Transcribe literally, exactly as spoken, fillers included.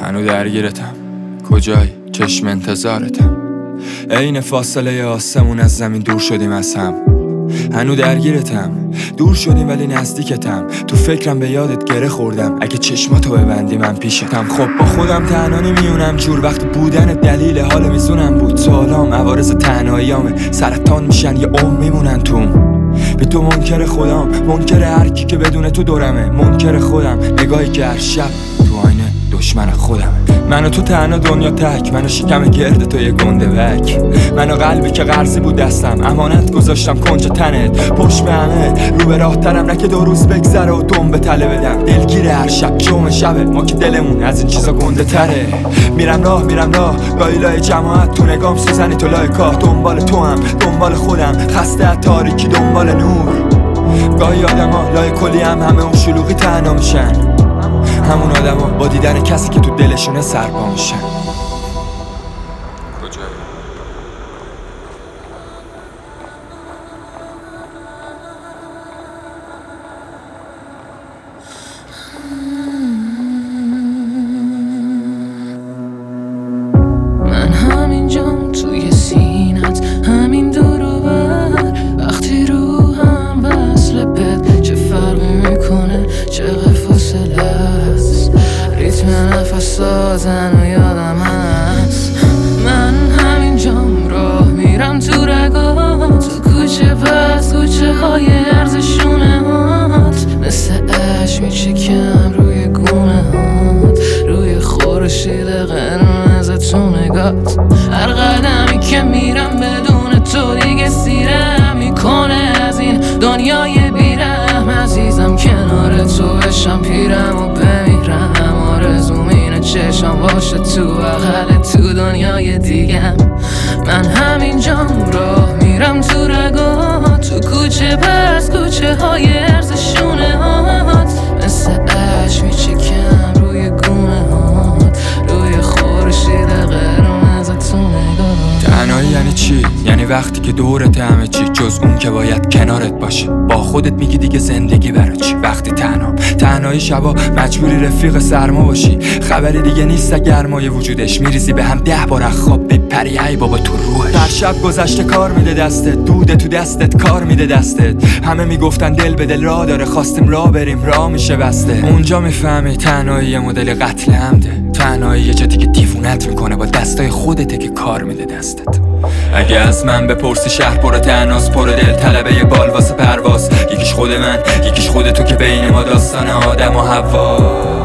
هنو درگیرتم، کجایی؟ چشم انتظارتم. عین فاصله آسمون از زمین دور شدیم از هم. هنو درگیرتم، دور شدیم ولی نزدیکتم. تو فکرم به یادت گره خوردم، اگه چشماتو ببندی من پیشتم. خب با خودم تنها نمیونم جور، وقتی بودن دلیل حال میزونم بود. سوالام عوارض تنهاییامه، سرطان میشن یه عمر میمونن توم. به تو منکر خودم، منکر هر کی که بدون تو دورمه. منکر خودم، نگاهی که هر شب تو آینه دشمن خودم. من و تو تنها دنیا تک، من و شکم گرد تو یه گنده وک. من و قلبی که قرضی بود دستم، امانت گذاشتم کنج تنت. پشت به همه رو به راه ترم، نه که دو روز بگذره و دم به تله بدم. دلگیر هر شب جمعه شبه، ما که دلمون از این چیزا گنده تره. میرم راه میرم راه، گاهی لای جماعت تو نگام سوزنی، تو لای کاه. دنبال تو هم دنبال خودم، خسته از تاریکی دنبال نور. گاهی آدم ها لای کلی هم همه اون شلوغی تنها میشن. همون آدم ها با دیدن کسی که تو دلشونه سرپا میشن. من همینجام توی سینت، همین دور و بر. وقتی رو هم وصل بد، چه فرق میکنه چقدر فاصله است. ریتم نفس دادن و یادم هست. من همینجام راه میرم تو رگات، تو کوچه پس کوچه های ارزشونه هات. مثل عشق میچکم روی گونه هات، روی خورشید قرمز تو نگات. هر قدمی که میرم بدون تو دیگه سیرم میکنه از این دنیای بیرم. عزیزم کنار تو بشم پیرم و بمیرم. آرزوم اینه چشم باشه تو بغل تو دنیای دیگم. من همینجام راه میرم تو رگات، تو کوچه پس کوچه های ارزشونه هات. مثل عشق میچکم روی گونه هات، روی خورشید قرمز تو نگات. تنهایی یعنی چی؟ یعنی وقتی که دورت همه چی جز اون که باید کنارت باشه. با خودت میگی دیگه زندگی برای چی وقتی تنها. تنهایی شبا مجبوری رفیق سرما باشی، خبری دیگه نیست گرمای وجودش. میریزی به هم ده بار خواب بپری، ای بابا تو روحش. هر شب گذشته کار میده دستت، دوده تو دستت کار میده دستت. همه میگفتن دل به دل راه داره، خواستیم راه بریم راه میشه بسته. اونجا میفهمی تنهایی یه مدل قتل عمده. تنهایی یه جدی که دیوونت میکنه، با دستای خودته که کار میده دستت. اگه از من بپرسی شهر پر تناس، پر دل طلبه یه بال واسه پرواز. یکیش خود من، یکیش خود تو که بین ما داستان آدم و حوا.